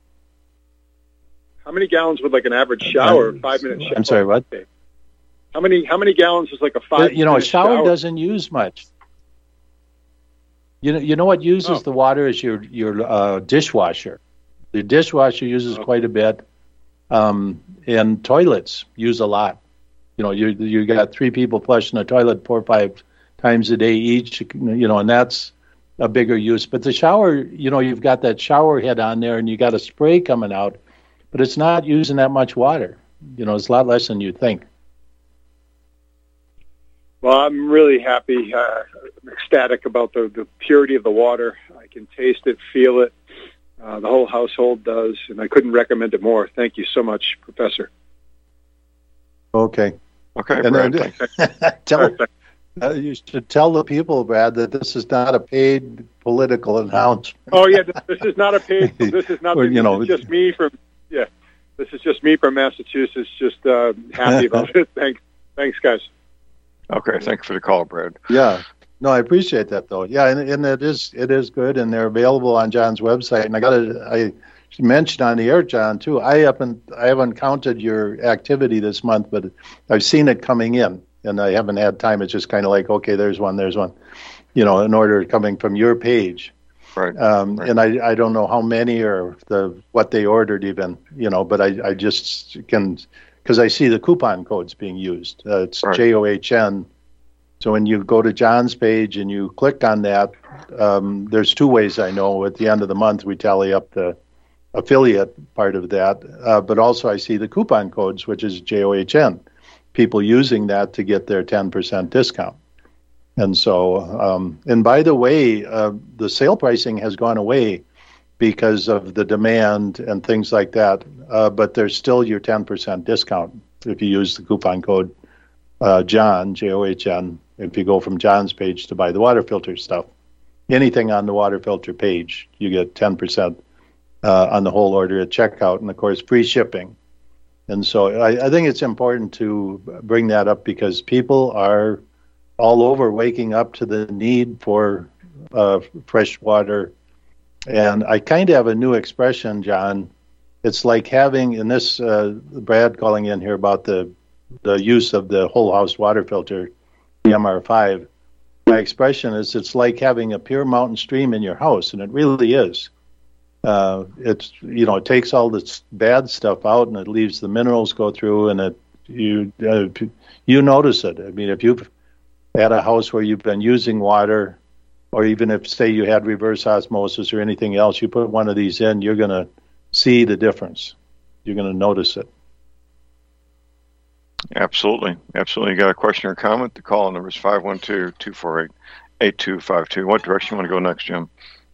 how many gallons would like an average shower, uh, five minute shower? I'm sorry, what? Day? How many how many gallons is like a five? You know, a shower, shower doesn't use much. You know, you know what uses oh. the water is your your uh, dishwasher. The dishwasher uses oh. quite a bit, um, and toilets use a lot. You know, you you got three people flushing a toilet four or five times a day each. You know, and that's a bigger use. But the shower, you know, you've got that shower head on there, and you got a spray coming out, but it's not using that much water. You know, it's a lot less than you think. Well, I'm really happy, uh, ecstatic about the, the purity of the water. I can taste it, feel it. Uh, the whole household does, and I couldn't recommend it more. Thank you so much, Professor. Okay. Okay, and Brad. Then, tell, uh, you should tell the people, Brad, that this is not a paid political announcement. Oh yeah, this, this is not a paid. This is not. Or, this you know, is just me from. Yeah, this is just me from Massachusetts. Just uh, happy about it. Thanks, thanks, guys. Okay, thank you for the call, Brad. Yeah, no, I appreciate that though. Yeah, and, and it is it is good, and they're available on John's website. And I got to I mentioned on the air, John, too. I haven't I haven't counted your activity this month, but I've seen it coming in, and I haven't had time. It's just kind of like, okay, there's one, there's one, you know, an order coming from your page. Right. Um, right. And I, I don't know how many or the what they ordered even, you know, but I, I just can. Because I see the coupon codes being used. Uh, it's right. J O H N. So when you go to John's page and you click on that, um, there's two ways I know. At the end of the month, we tally up the affiliate part of that. Uh, but also I see the coupon codes, which is J O H N. People using that to get their ten percent discount. And so, um, and by the way, uh, the sale pricing has gone away because of the demand and things like that. Uh, but there's still your ten percent discount if you use the coupon code uh, John, J O H N, if you go from John's page to buy the water filter stuff. Anything on the water filter page, you get ten percent uh, on the whole order at checkout, and, of course, free shipping. And so I, I think it's important to bring that up because people are all over waking up to the need for uh, fresh water. And I kind of have a new expression, John. It's like having, and this, uh, Brad calling in here about the the use of the whole house water filter, the M R five. My expression is it's like having a pure mountain stream in your house, and it really is. Uh, it's, you know, it takes all this bad stuff out, and it leaves the minerals go through, and it you uh, you notice it. I mean, if you've had a house where you've been using water, or even if, say, you had reverse osmosis or anything else, you put one of these in, you're going to see the difference. You're going to notice it. Absolutely. Absolutely. You got a question or comment? The call number is five one two, two four eight, eight two five two. What direction you want to go next, Jim?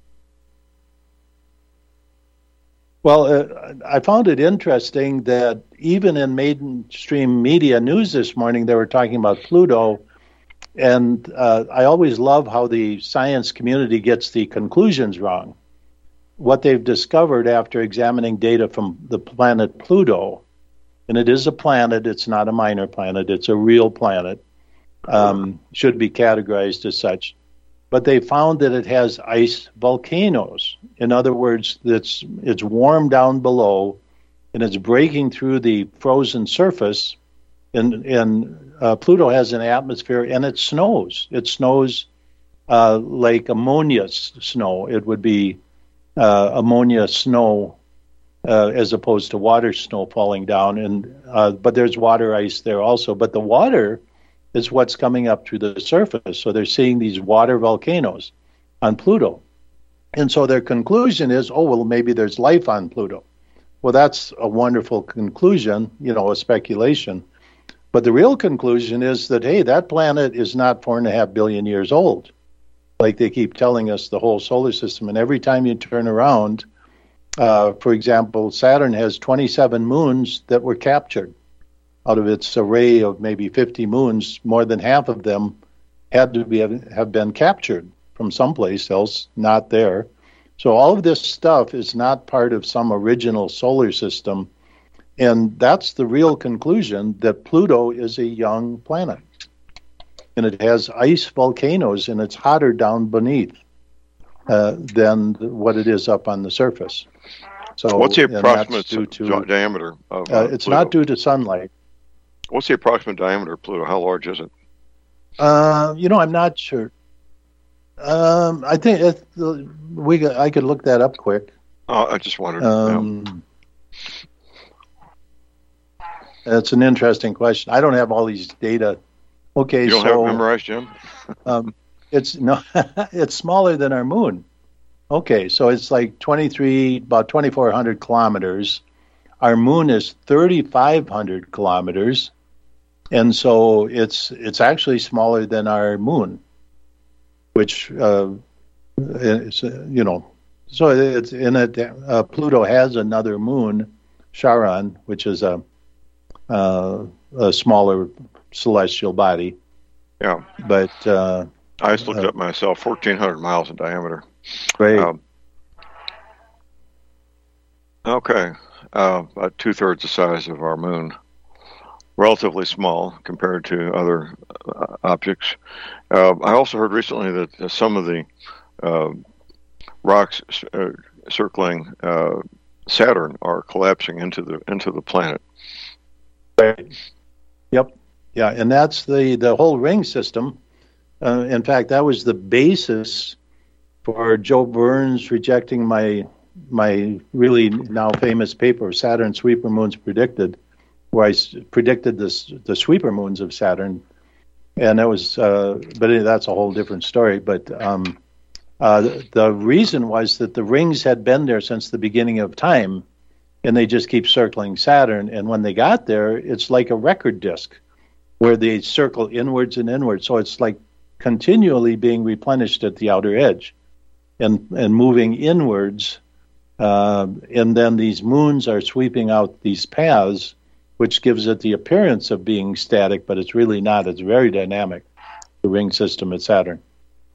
Well, uh, I found it interesting that even in mainstream media news this morning, they were talking about Pluto. And uh, I always love how the science community gets the conclusions wrong. What they've discovered after examining data from the planet Pluto, and it is a planet, it's not a minor planet, it's a real planet, um, should be categorized as such. But they found that it has ice volcanoes. In other words, it's, it's warm down below, and it's breaking through the frozen surface And, and uh, Pluto has an atmosphere, and it snows. It snows uh, like ammonia s- snow. It would be uh, ammonia snow uh, as opposed to water snow falling down. And uh, but there's water ice there also. But the water is what's coming up through the surface. So they're seeing these water volcanoes on Pluto. And so their conclusion is, oh, well, maybe there's life on Pluto. Well, that's a wonderful conclusion, you know, a speculation. But the real conclusion is that, hey, that planet is not four and a half billion years old, like they keep telling us, the whole solar system. And every time you turn around, uh, for example, Saturn has twenty-seven moons that were captured. Out of its array of maybe fifty moons, more than half of them had to be have been captured from someplace else, not there. So all of this stuff is not part of some original solar system. And that's the real conclusion, that Pluto is a young planet. And it has ice volcanoes, and it's hotter down beneath uh, than what it is up on the surface. So what's the approximate due to, diameter of uh, uh, It's Pluto? not due to sunlight. What's the approximate diameter of Pluto? How large is it? Uh, you know, I'm not sure. Um, I think it, we I could look that up quick. Oh, I just wondered. Um, That's an interesting question. I don't have all these data. Okay, you don't so have it memorized, Jim? um, it's no, it's smaller than our moon. Okay, so it's like twenty-three, about twenty-four hundred kilometers. Our moon is thirty-five hundred kilometers, and so it's it's actually smaller than our moon, which uh, is, uh, you know, so it's in it. Uh, Pluto has another moon, Charon, which is a Uh, a smaller celestial body. Yeah. But uh, I just looked uh, it up myself, fourteen hundred miles in diameter. Great. Um, okay. Uh, about two-thirds the size of our moon. Relatively small compared to other uh, objects. Uh, I also heard recently that uh, some of the uh, rocks uh, circling uh, Saturn are collapsing into the into the planet. Right. Yep. Yeah, and that's the, the whole ring system. Uh, in fact, that was the basis for Joe Burns rejecting my my really now famous paper, Saturn Sweeper Moons Predicted, where I s- predicted this, the sweeper moons of Saturn. And that was, uh, but that's a whole different story. But um, uh, the, the reason was that the rings had been there since the beginning of time, and they just keep circling Saturn. And when they got there, it's like a record disc where they circle inwards and inwards. So it's like continually being replenished at the outer edge and, and moving inwards. Uh, and then these moons are sweeping out these paths, which gives it the appearance of being static, but it's really not. It's very dynamic, the ring system at Saturn.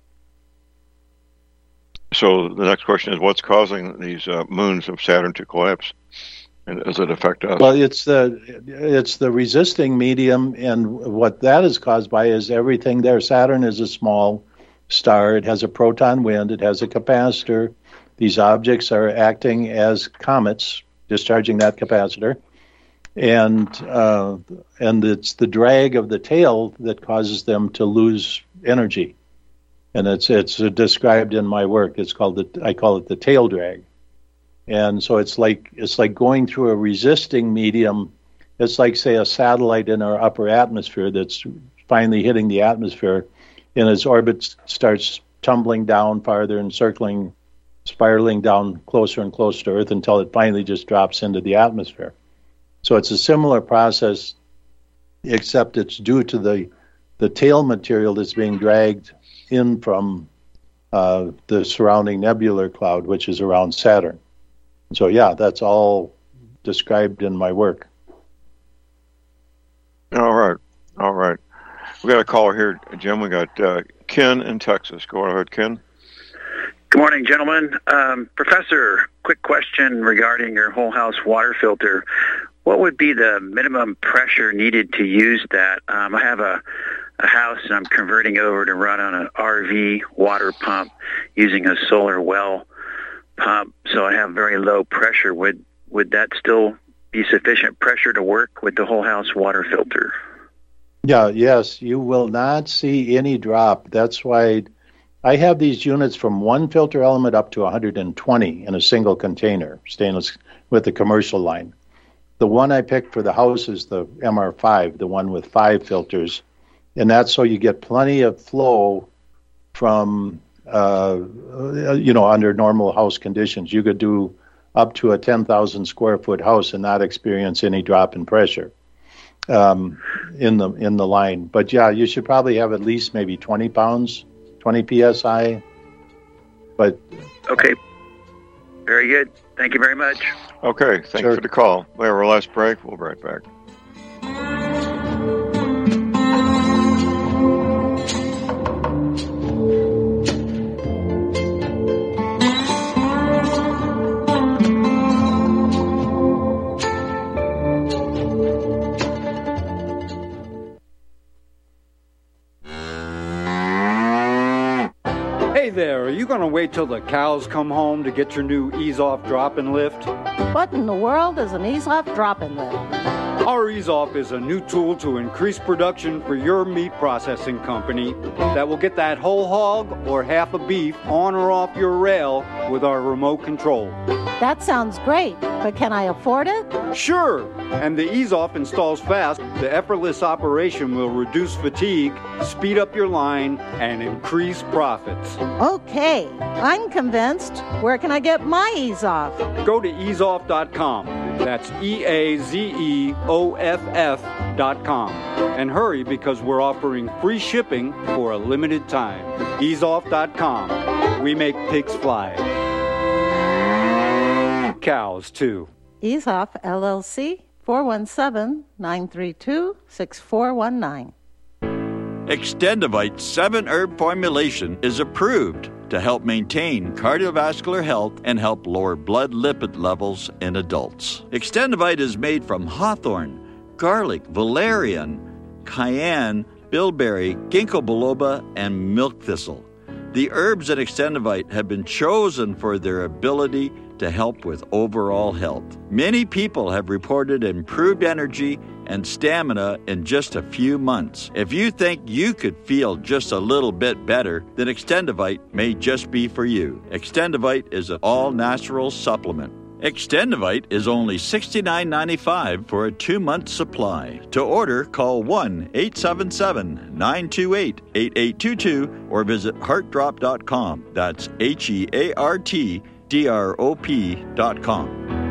So the next question is, what's causing these uh, moons of Saturn to collapse? And does it affect us? Well, it's the it's the resisting medium, and what that is caused by is everything there. Saturn is a small star. It has a proton wind. It has a capacitor. These objects are acting as comets, discharging that capacitor, and uh, and it's the drag of the tail that causes them to lose energy. And it's it's described in my work. It's called the I call it the tail drag. And so it's like it's like going through a resisting medium. It's like, say, a satellite in our upper atmosphere that's finally hitting the atmosphere, and its orbit starts tumbling down farther and circling, spiraling down closer and closer to Earth until it finally just drops into the atmosphere. So it's a similar process, except it's due to the the tail material that's being dragged in from uh, the surrounding nebular cloud, which is around Saturn. So, yeah, that's all described in my work. All right. All right. We got a caller here, Jim. We got uh, Ken in Texas. Go ahead, Ken. Good morning, gentlemen. Um, Professor, quick question regarding your whole house water filter. What would be the minimum pressure needed to use that? Um, I have a, a house and I'm converting over to run on an R V water pump using a solar well pump, so I have very low pressure. Would would that still be sufficient pressure to work with the whole house water filter? Yeah, yes, you will not see any drop. That's why I have these units from one filter element up to one hundred twenty in a single container, stainless, with the commercial line. The one I picked for the house is the M R five, the one with five filters, and that's so you get plenty of flow from, uh, you know, under normal house conditions. You could do up to a ten thousand square foot house and not experience any drop in pressure um, in the in the line. But yeah, you should probably have at least maybe twenty pounds, twenty P S I. But okay, very good. Thank you very much. Okay, thank Sure. you for the call. We have our last break. We'll be right back. Hey there, are you going to wait till the cows come home to get your new ease-off drop and lift? What in the world is an ease-off drop-in lift? Our ease-off is a new tool to increase production for your meat processing company that will get that whole hog or half a beef on or off your rail with our remote control. That sounds great, but can I afford it? Sure, and the ease-off installs fast. The effortless operation will reduce fatigue, speed up your line, and increase profits. Okay, I'm convinced. Where can I get my ease-off? Go to ease off dot com. That's E A Z E O F F dot com. And hurry, because we're offering free shipping for a limited time. ease off dot com. We make pigs fly. Cows, too. Ease-off, L L C, four one seven, nine three two, six four one nine. Extendivite seven herb formulation is approved to help maintain cardiovascular health and help lower blood lipid levels in adults. Extendivite is made from hawthorn, garlic, valerian, cayenne, bilberry, ginkgo biloba, and milk thistle. The herbs in Extendivite have been chosen for their ability to help with overall health. Many people have reported improved energy and stamina in just a few months. If you think you could feel just a little bit better, then Extendivite may just be for you. Extendivite is an all-natural supplement. Extendivite is only sixty-nine ninety-five for a two-month supply. To order, call one eight seven seven, nine two eight, eight eight two two or visit heart drop dot com. That's H E A R T D R O P dot com.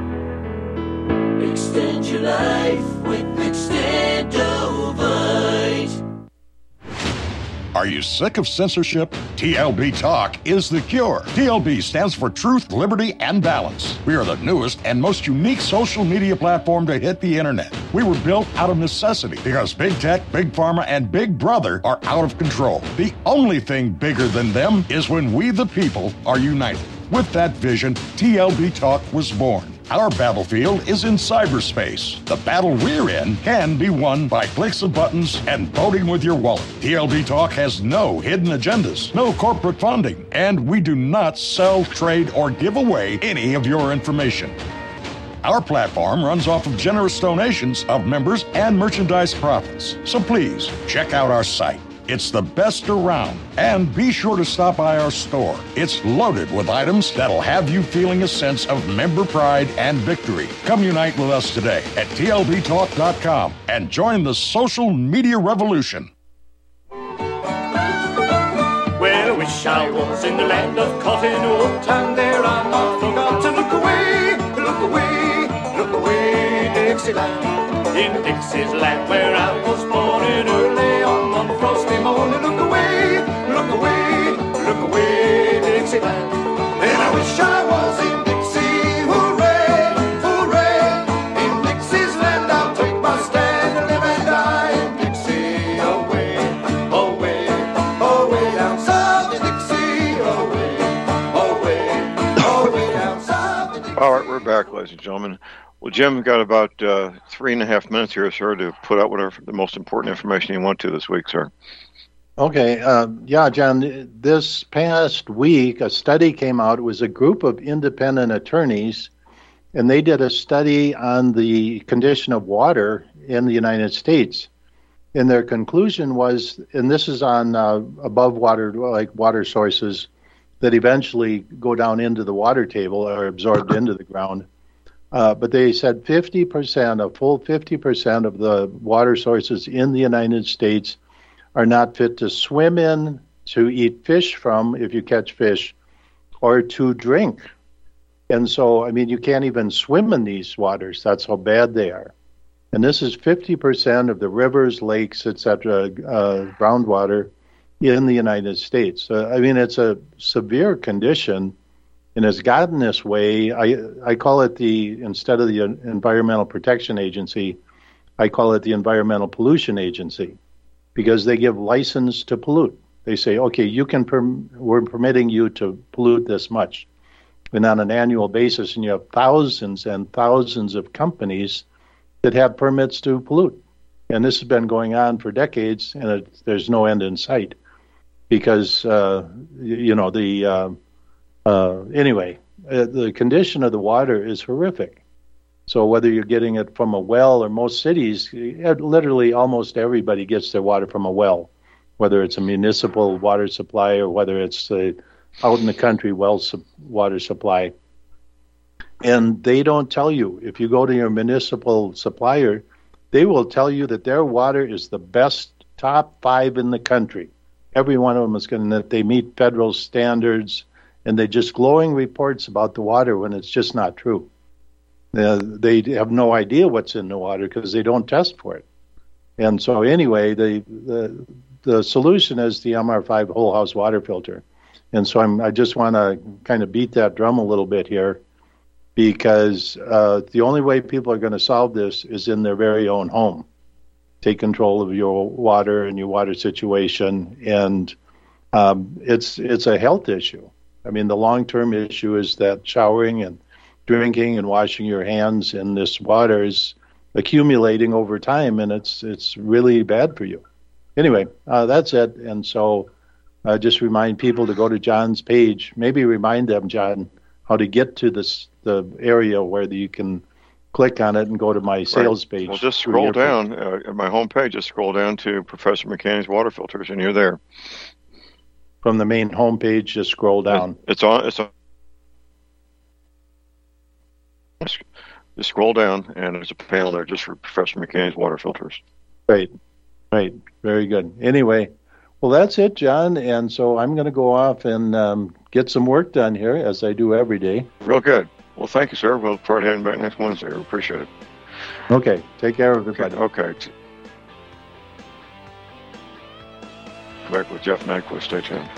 Extend your life with Extendovite. Are you sick of censorship? T L B Talk is the cure. T L B stands for Truth, Liberty, and Balance. We are the newest and most unique social media platform to hit the internet. We were built out of necessity because Big Tech, Big Pharma, and Big Brother are out of control. The only thing bigger than them is when we, the people, are united. With that vision, T L B Talk was born. Our battlefield is in cyberspace. The battle we're in can be won by clicks of buttons and voting with your wallet. T L B Talk has no hidden agendas, no corporate funding, and we do not sell, trade, or give away any of your information. Our platform runs off of generous donations of members and merchandise profits. So please, check out our site. It's the best around. And be sure to stop by our store. It's loaded with items that'll have you feeling a sense of member pride and victory. Come unite with us today at T L B talk dot com and join the social media revolution. Well, I wish I was in the land of cotton wool, and there I'm not forgot to look away, look away, look away, Dixieland. In Dixie's land where I was born in early on one frosty morning, look away, look away, look away, Dixieland. And I wish I was in Dixie, hooray, hooray. In Dixie's land I'll take my stand and live and die in Dixie, away, away, away down south in Dixie, away, away, away down south in Dixie. All right, we're back, ladies and gentlemen. Well, Jim, we've got about uh, three and a half minutes here, sir, to put out whatever the most important information you want to this week, sir. Okay. Uh, yeah, John, this past week, a study came out. It was a group of independent attorneys, and they did a study on the condition of water in the United States. And their conclusion was, and this is on uh, above water, like water sources that eventually go down into the water table or absorbed into the ground. Uh, but they said fifty percent, a full fifty percent of the water sources in the United States are not fit to swim in, to eat fish from if you catch fish, or to drink. And so, I mean, you can't even swim in these waters. That's how bad they are. And this is fifty percent of the rivers, lakes, et cetera, uh, groundwater in the United States. Uh, I mean, it's a severe condition, and it's gotten this way. I I call it the, instead of the Environmental Protection Agency, I call it the Environmental Pollution Agency, because they give license to pollute. They say, okay, you can, perm- we're permitting you to pollute this much. And on an annual basis, and you have thousands and thousands of companies that have permits to pollute. And this has been going on for decades, and it, there's no end in sight. Because, uh, you know, the, uh, uh, anyway, uh, the condition of the water is horrific. So whether you're getting it from a well, or most cities, literally almost everybody gets their water from a well, whether it's a municipal water supply or whether it's uh, out in the country well su- water supply. And they don't tell you. If you go to your municipal supplier, they will tell you that their water is the best, top five in the country. Every one of them is going to, they meet federal standards, and they just glowing reports about the water when it's just not true. Uh, they have no idea what's in the water because they don't test for it. And so anyway, the, the the solution is the M R five whole house water filter. And so I'm, I just want to kind of beat that drum a little bit here, because uh, the only way people are going to solve this is in their very own home. Take control of your water and your water situation, and um, it's it's a health issue. I mean, the long-term issue is that showering and drinking and washing your hands in this water is accumulating over time, and it's it's really bad for you. Anyway, uh, that's it. And so uh, just remind people to go to John's page. Maybe remind them, John, how to get to this the area where you can click on it and go to my sales right. page. Well, just scroll down uh, at my homepage. Just scroll down to Professor McCanney's water filters, and you're there. From the main homepage, just scroll down. It's on. It's on. Just scroll down, and there's a panel there just for Professor McCanney's water filters. Right, right, very good. Anyway, well, that's it, John. And so I'm going to go off and um, get some work done here, as I do every day. Real good. Well, thank you, sir. We'll look forward to having you back next Wednesday. We appreciate it. Okay, take care, everybody. Okay. okay. Back with Jeff Nyquist. Stay tuned.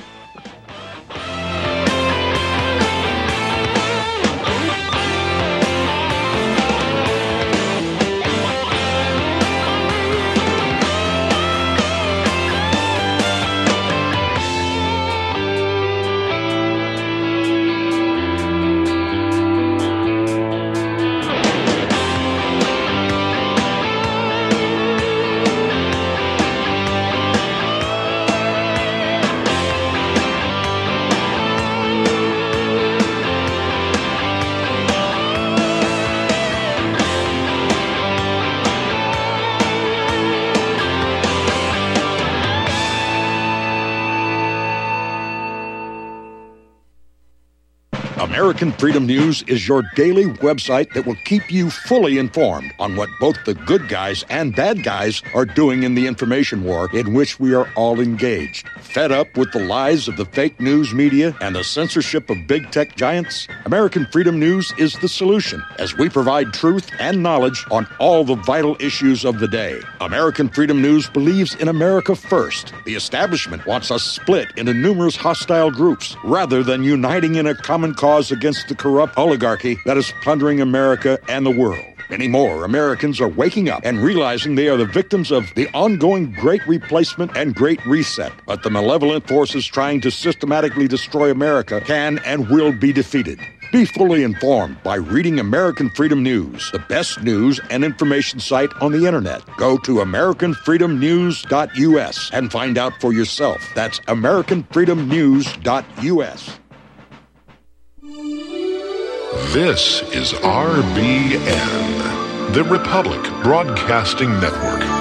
American Freedom News is your daily website that will keep you fully informed on what both the good guys and bad guys are doing in the information war in which we are all engaged. Fed up with the lies of the fake news media and the censorship of big tech giants? American Freedom News is the solution, as we provide truth and knowledge on all the vital issues of the day. American Freedom News believes in America first. The establishment wants us split into numerous hostile groups rather than uniting in a common cause against the corrupt oligarchy that is plundering America and the world. Many more Americans are waking up and realizing they are the victims of the ongoing Great Replacement and Great Reset. But the malevolent forces trying to systematically destroy America can and will be defeated. Be fully informed by reading American Freedom News, the best news and information site on the internet. Go to American Freedom News dot U S and find out for yourself. That's American Freedom News dot U S. This is R B N, the Republic Broadcasting Network.